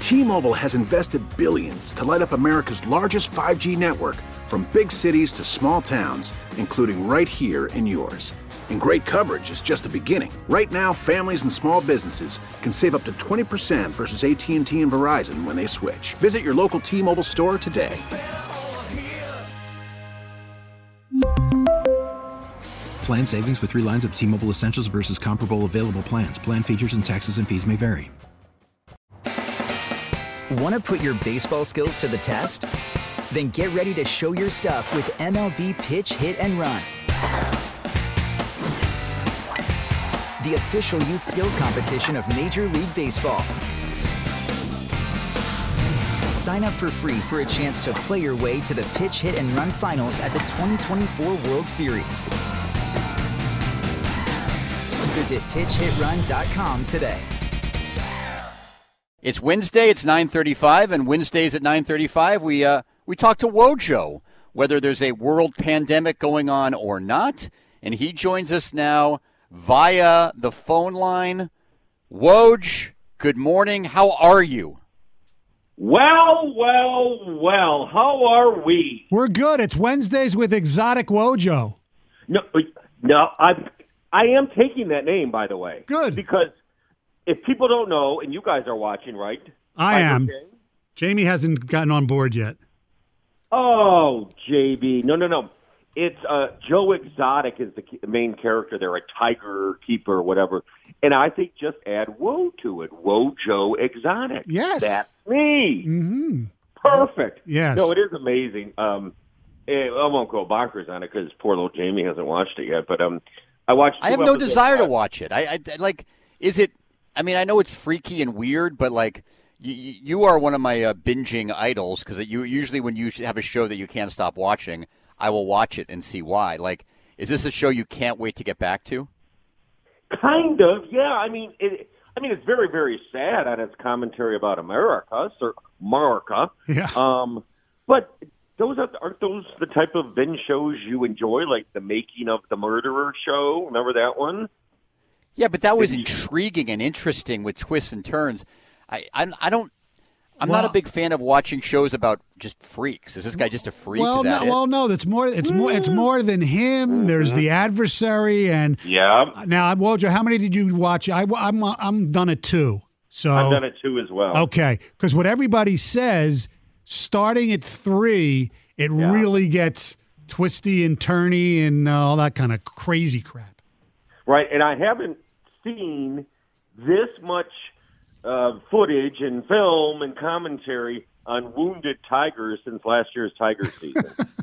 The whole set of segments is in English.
T-Mobile has invested billions to light up America's largest 5G network, from big cities to small towns, including right here in yours. And great coverage is just the beginning. Right now, families and small businesses can save up to 20% versus AT&T and Verizon when they switch. Visit your local T-Mobile store today. Plan savings with 3 lines of T-Mobile Essentials versus comparable available plans. Plan features and taxes and fees may vary. Want to put your baseball skills to the test? Then get ready to show your stuff with MLB Pitch, Hit, and Run. The official youth skills competition of Major League Baseball. Sign up for free for a chance to play your way to the Pitch, Hit, and Run finals at the 2024 World Series. Visit pitchhitrun.com today. It's Wednesday, it's 9:35, and Wednesdays at 9:35 we talk to Wojo, whether there's a world pandemic going on or not, and he joins us now via the phone line. Woj, good morning. How are you? Well, how are we? We're good. It's Wednesdays with Exotic Wojo. No, I am taking that name, by the way. Good. Because if people don't know, and you guys are watching, right? I am. Jamie hasn't gotten on board yet. Oh, JB. No. It's Joe Exotic is the main character there, a tiger keeper, whatever. And I think just add Woe to it. Wojo Exotic. Yes. That's me. Mm-hmm. Perfect. Yes. No, it is amazing. I won't go bonkers on it because poor little Jamie hasn't watched it yet. But I watched. I have no desire to watch it. I like. Is it? I mean, I know it's freaky and weird, but like, you are one of my binging idols because you usually when you have a show that you can't stop watching, I will watch it and see why. Like, is this a show you can't wait to get back to? Kind of, yeah. I mean, it's very, very sad on its commentary about America. Yeah. But aren't those the type of binge shows you enjoy, like The Making of the Murderer show? Remember that one? Yeah, but that was intriguing and interesting with twists and turns. I'm not a big fan of watching shows about just freaks. Is this guy just a freak? No. It's more. It's more than him. There's The Adversary, and Now, Wojo, how many did you watch? I'm done at 2. So I've done it 2 as well. Okay, because what everybody says, starting at 3, it really gets twisty and turny and all that kind of crazy crap. Right, and I haven't seen this much footage and film and commentary on wounded tigers since last year's tiger season.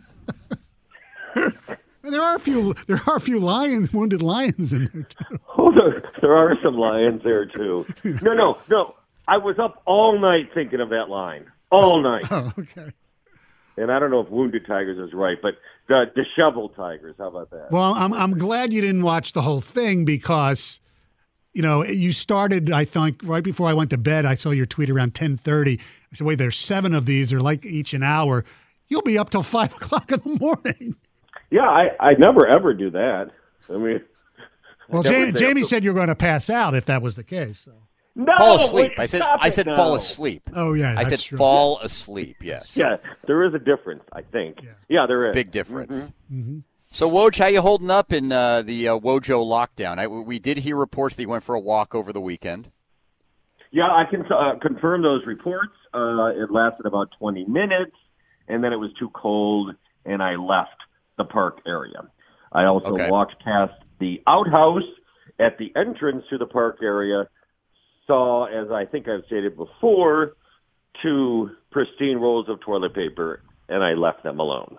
There are a few wounded lions in there too. Oh, there are some lions there too. No. I was up all night thinking of that line. All night. Oh, okay. And I don't know if wounded tigers is right, but the disheveled tigers. How about that? Well, I'm glad you didn't watch the whole thing because, you started, I think, right before I went to bed. I saw your tweet around 10:30. I said, wait, there's 7 of these. They're like each an hour. You'll be up till 5 o'clock in the morning. Yeah, I never, ever do that. I mean. Well, Jamie said you were going to pass out if that was the case. So. No, fall asleep. Wait, I said fall asleep. Oh, yeah. I said true. fall asleep, yes. Yeah, there is a difference, I think. Yeah, there is. Big difference. Mm-hmm. Mm-hmm. So, Woj, how you holding up in the Wojo lockdown? We did hear reports that you went for a walk over the weekend. Yeah, I can confirm those reports. It lasted about 20 minutes, and then it was too cold, and I left the park area. I also walked past the outhouse at the entrance to the park area, saw, as I think I've stated before, 2 pristine rolls of toilet paper, and I left them alone.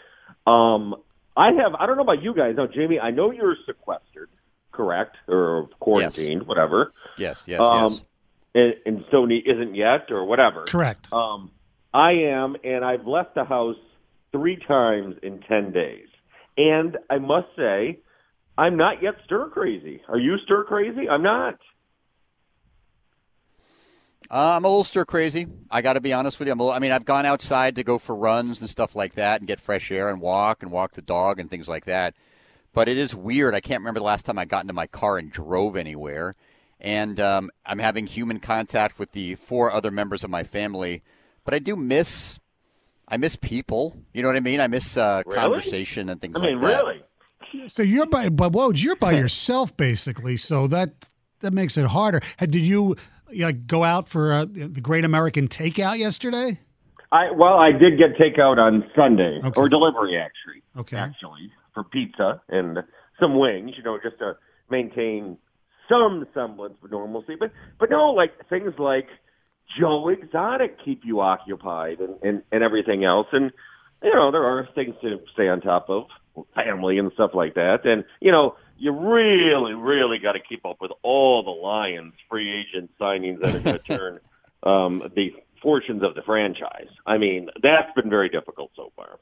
I don't know about you guys. Now, Jamie, I know you're sequestered, correct? Or quarantined, whatever. Yes. And Sony isn't yet, or whatever. Correct. I am, and I've left the house 3 times in 10 days. And I must say, I'm not yet stir crazy. Are you stir crazy? I'm not. I'm a little stir crazy. I got to be honest with you. I've gone outside to go for runs and stuff like that and get fresh air and walk the dog and things like that. But it is weird. I can't remember the last time I got into my car and drove anywhere. and I'm having human contact with the 4 other members of my family. But I do miss people. You know what I mean? I miss conversation and things like that. Really? So you're by yourself basically. So that makes it harder. Did you go out for the Great American Takeout yesterday? I did get takeout on Sunday, or delivery actually. Okay. Actually, for pizza and some wings, just to maintain some semblance of normalcy. But no, like things like Joe Exotic keep you occupied and everything else. And, there are things to stay on top of, family and stuff like that. And, you really, really got to keep up with all the Lions free agent signings that are going to turn the fortunes of the franchise. I mean, that's been very difficult so far.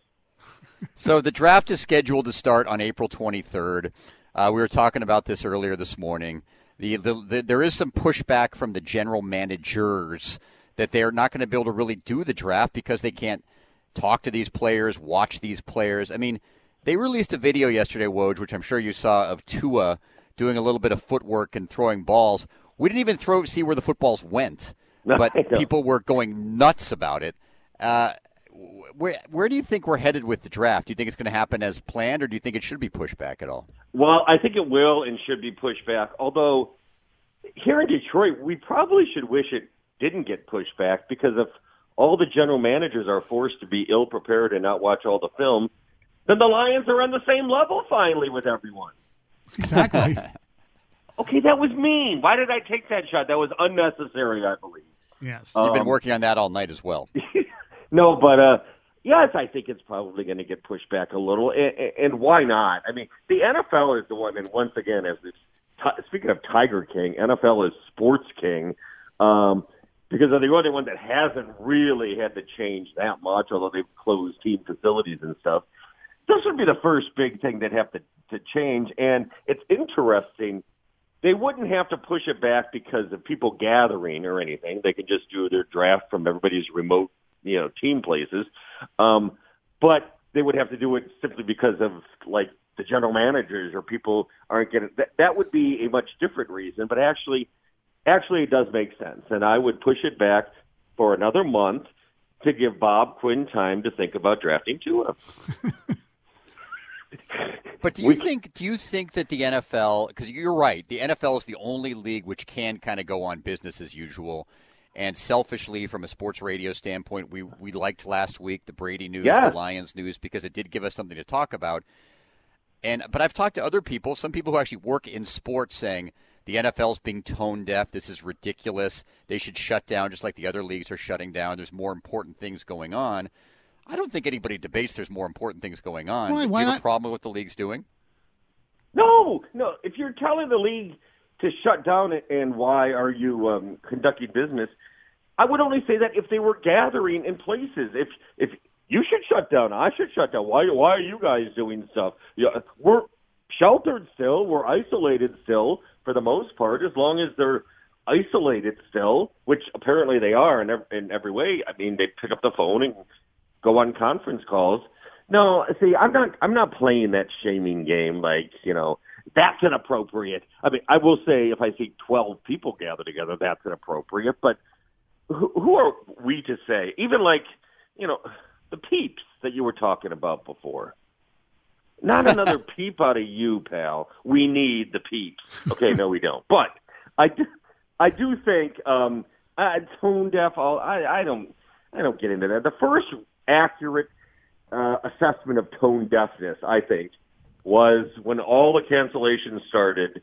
So the draft is scheduled to start on April 23rd. We were talking about this earlier this morning. There is some pushback from the general managers that they're not going to be able to really do the draft because they can't talk to these players, watch these players. I mean, they released a video yesterday, Woj, which I'm sure you saw, of Tua doing a little bit of footwork and throwing balls. We didn't even see where the footballs went, but people were going nuts about it. Where do you think we're headed with the draft? Do you think it's going to happen as planned, or do you think it should be pushed back at all? Well, I think it will and should be pushed back, although here in Detroit, we probably should wish it didn't get pushed back, because if all the general managers are forced to be ill-prepared and not watch all the film, then the Lions are on the same level finally with everyone. Exactly. Okay, that was mean. Why did I take that shot? That was unnecessary, I believe. Yes. You've been working on that all night as well. No, but yes, I think it's probably going to get pushed back a little, and why not? I mean, the NFL is the one, and once again, speaking of Tiger King, NFL is Sports King, because they're the only one that hasn't really had to change that much, although they've closed team facilities and stuff. This would be the first big thing they'd have to change, and it's interesting. They wouldn't have to push it back because of people gathering or anything. They could just do their draft from everybody's remote, team places. But they would have to do it simply because of, like, the general managers or people aren't getting that would be a much different reason. But actually it does make sense. And I would push it back for another month to give Bob Quinn time to think about drafting Tua. But do you think that the NFL, because you're right, the NFL is the only league which can kind of go on business as usual. And selfishly, from a sports radio standpoint, we liked last week the Brady news, the Lions news, because it did give us something to talk about. But I've talked to other people, some people who actually work in sports, saying the NFL's being tone deaf. This is ridiculous. They should shut down just like the other leagues are shutting down. There's more important things going on. I don't think anybody debates there's more important things going on. Why Do you have not? a problem with what the league's doing? No. If you're telling the league to shut down and why are you conducting business, I would only say that if they were gathering in places. If you should shut down, I should shut down. Why are you guys doing stuff? We're sheltered still. We're isolated still for the most part, as long as they're isolated still, which apparently they are in every way. I mean, they pick up the phone and go on conference calls. No, see, I'm not playing that shaming game like, that's inappropriate. I mean, I will say if I see 12 people gather together, that's inappropriate. But who are we to say? Even like, the peeps that you were talking about before. Not another peep out of you, pal. We need the peeps. Okay, no, we don't. But I do think tone deaf. I don't get into that. The first accurate assessment of tone deafness, I think, was when all the cancellations started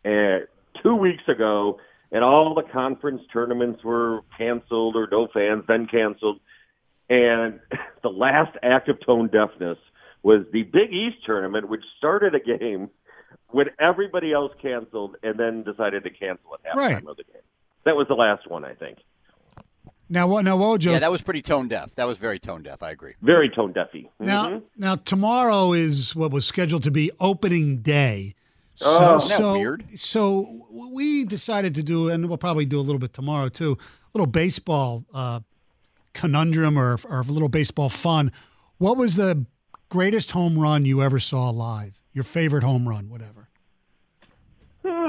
2 weeks ago, and all the conference tournaments were canceled or no fans, then canceled. And the last act of tone deafness was the Big East tournament, which started a game when everybody else canceled and then decided to cancel at halftime of the game. That was the last one, I think. Now, Woj? Yeah, that was pretty tone deaf. That was very tone deaf. I agree. Very tone deafy. Now, tomorrow is what was scheduled to be opening day. Isn't that weird? So we decided to do, and we'll probably do a little bit tomorrow too, a little baseball conundrum or a little baseball fun. What was the greatest home run you ever saw live? Your favorite home run, whatever.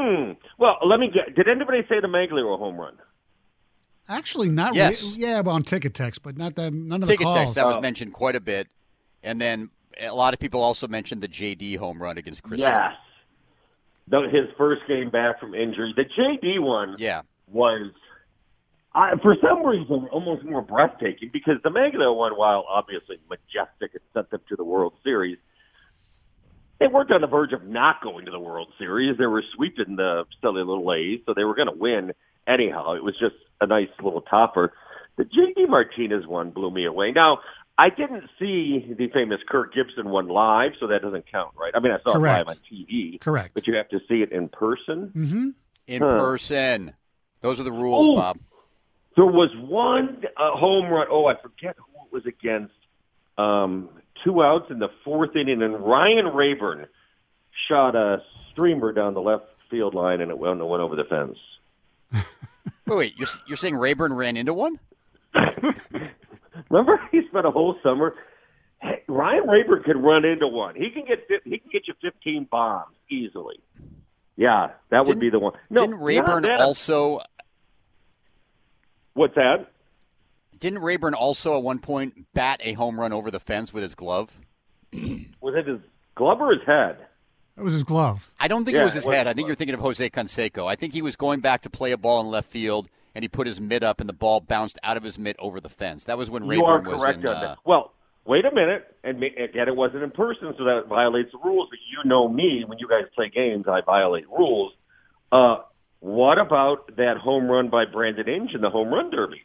Well, let me get. Did anybody say the Magglio home run? Actually, not yes. really. Yeah, on Ticket Text, but not that. None of Ticket the calls. Text, that was mentioned quite a bit. And then a lot of people also mentioned the JD home run against Chris. Yes. His first game back from injury. The JD one was, for some reason, almost more breathtaking because the Magglio one, while obviously majestic and sent them to the World Series, they weren't on the verge of not going to the World Series. They were sweeping the silly little A's, so they were going to win anyhow. It was just a nice little topper. The J.D. Martinez one blew me away. Now, I didn't see the famous Kirk Gibson one live, so that doesn't count, right? I mean, I saw it live on TV. Correct. But you have to see it in person? Mm-hmm. In person. Those are the rules, Bob. There was one home run. I forget who it was against. 2 outs in the fourth inning, and Ryan Rayburn shot a streamer down the left field line, and it went over the fence. Wait, you're saying Rayburn ran into one? Remember, he spent a whole summer. Hey, Ryan Rayburn can run into one. He can get you 15 bombs easily. Yeah, that would be the one. No, didn't Rayburn also? What's that? Didn't Rayburn also at one point bat a home run over the fence with his glove? Was it his glove or his head? It was his glove. I don't think it was his head. I think you're thinking of Jose Canseco. I think he was going back to play a ball in left field, and he put his mitt up, and the ball bounced out of his mitt over the fence. That was when Rayburn was in. You are correct on that. Well, wait a minute. And again, it wasn't in person, so that violates the rules. But you know me. When you guys play games, I violate rules. What about that home run by Brandon Inge in the home run derby?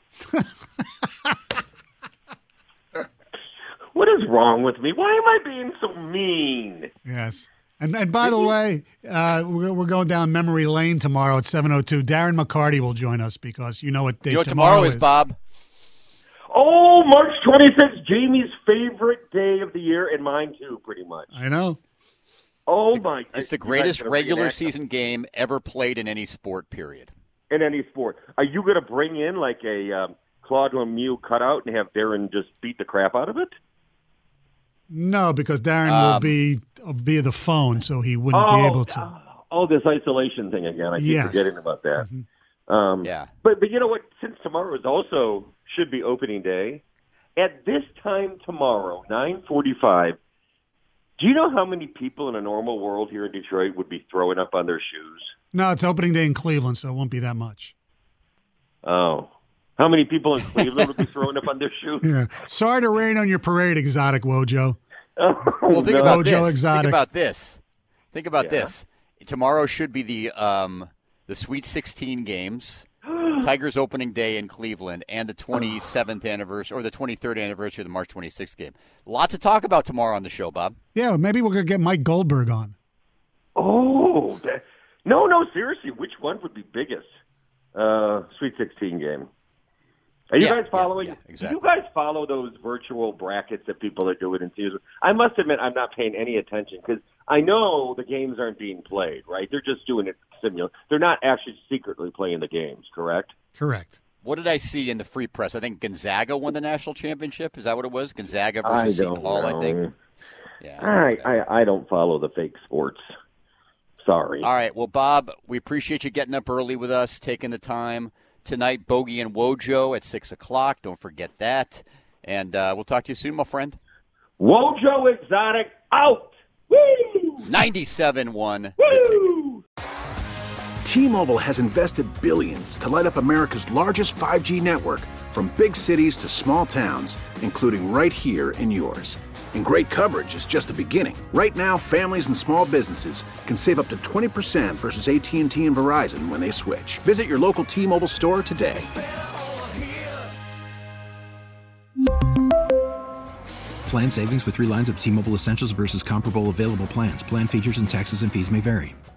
What is wrong with me? Why am I being so mean? Yes. And by the way, we're going down memory lane tomorrow at 7:02. Darren McCarty will join us because you know what day tomorrow is, Bob? Oh, March 26th, Jamie's favorite day of the year, and mine too, pretty much. I know. Oh, my. It's the greatest regular season game ever played in any sport, period. In any sport. Are you going to bring in like a Claude Lemieux cutout and have Darren just beat the crap out of it? No, because Darren will be via the phone, so he wouldn't be able to. This isolation thing again. I keep forgetting about that. Mm-hmm. But you know what? Since tomorrow is also should be opening day, at this time tomorrow, 9:45, do you know how many people in a normal world here in Detroit would be throwing up on their shoes? No, it's opening day in Cleveland, so it won't be that much. Oh. How many people in Cleveland would be throwing up on their shoes? Yeah. Sorry to rain on your parade, Exotic Wojo. Well, think about this. Exotic. Think about this. Tomorrow should be the Sweet 16 games, Tigers opening day in Cleveland, and the 27th anniversary or the 23rd anniversary of the March 26th game. Lots to talk about tomorrow on the show, Bob. Yeah, maybe we're going to get Mike Goldberg on. Oh, no, seriously, which one would be biggest? Sweet 16 game. Are you guys following? Yeah, exactly. Do you guys follow those virtual brackets that people are doing in season? I must admit I'm not paying any attention because I know the games aren't being played, right? They're just doing it They're not actually secretly playing the games, correct? Correct. What did I see in the free press? I think Gonzaga won the national championship. Is that what it was? Gonzaga versus Seton Hall, I think. Yeah. I don't follow the fake sports. Sorry. All right. Well, Bob, we appreciate you getting up early with us, taking the time. Tonight, Bogey and Wojo at 6 o'clock. Don't forget that. And we'll talk to you soon, my friend. Wojo Exotic out. Woo! 97.1. Woo! T-Mobile has invested billions to light up America's largest 5G network, from big cities to small towns, including right here in yours. And great coverage is just the beginning. Right now, families and small businesses can save up to 20% versus AT&T and Verizon when they switch. Visit your local T-Mobile store today. Plan savings with 3 lines of T-Mobile Essentials versus comparable available plans. Plan features and taxes and fees may vary.